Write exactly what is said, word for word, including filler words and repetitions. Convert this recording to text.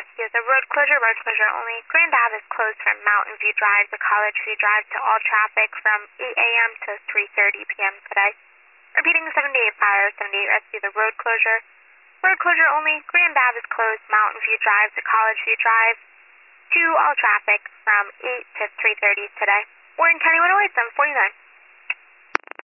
Rescue. The road closure, road closure only. Grand Ave is closed from Mountain View Drive to College View Drive to all traffic from eight a.m. to three thirty p.m. today. Repeating seventy-eight Fire, seventy-eight Rescue, the road closure. Road closure only. Grand Ave is closed Mountain View Drive to College View Drive to all traffic from eight to three thirty today. Warren County one oh eight, seven forty-nine.